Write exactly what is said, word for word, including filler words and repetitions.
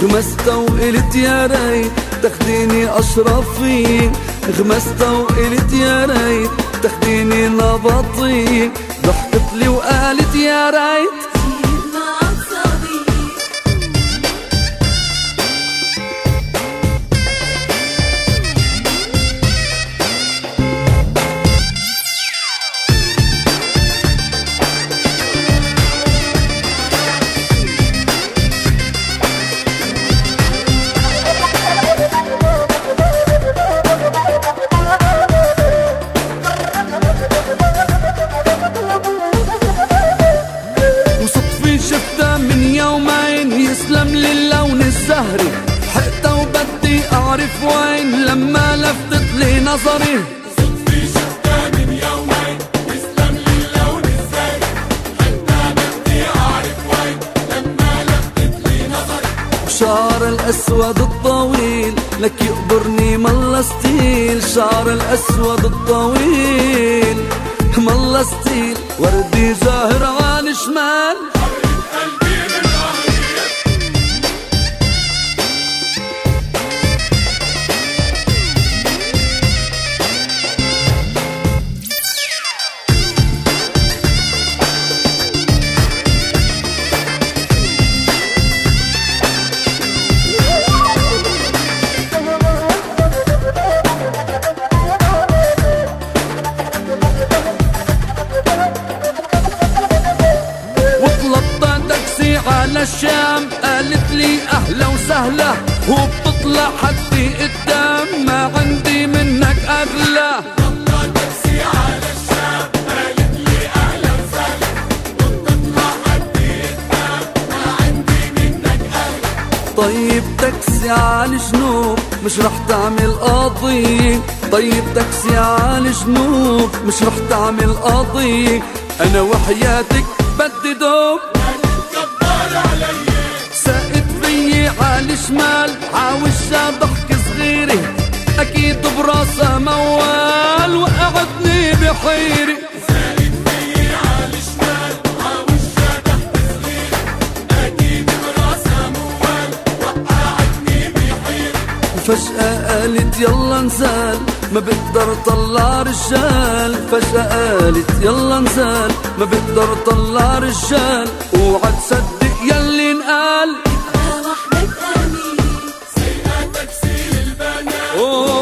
غمستها وقلت يا ريت تاخديني اشرف فيك، غمستها وقلت يا ريت تاخديني نبطيك، ضحكت لي وقالت يا ريت يسلم للون الزهري، حقتها وبدي اعرف وين لما لفتت لي نظري. صدفي شفتها من يومين، يسلم للون الزهري، حقتها بدي اعرف وين لما لفتت لي نظري. شعر الاسود الطويل لك يقبرني ملا ستيل، شعر الاسود الطويل ملا ستيل، وردي زاهر عن شمال. على الشام قالت لي اهلا وسهلا، وبتطلع حدي قدام ما عندي منك اغلى. طلع تاكسي على الشام قالت لي اهلا وسهلا، وبتطلع حدي قدام ما عندي منك اغلى. طيب تاكسي على الجنوب مش رح تعمل قضية، طيب تاكسي على الجنوب مش رح تعمل قضية، انا وحياتك بدي دوب. ساقت فيي على الشمال عاوشة ضحك صغيرة، أكيد براسها موال وقعدني بحيرة. ساقت فيي على الشمال عاوشة ضحك صغيرة، أكيد براسها موال وقعدني بحيرة. فجأة قالت يلا نزال ما بقدر طلع رجال، فجأة قالت يلا نزال ما بقدر طلع رجال، اوعى تصدق يلي انقال. وحدك أمين سيئة تاكسي للبنات.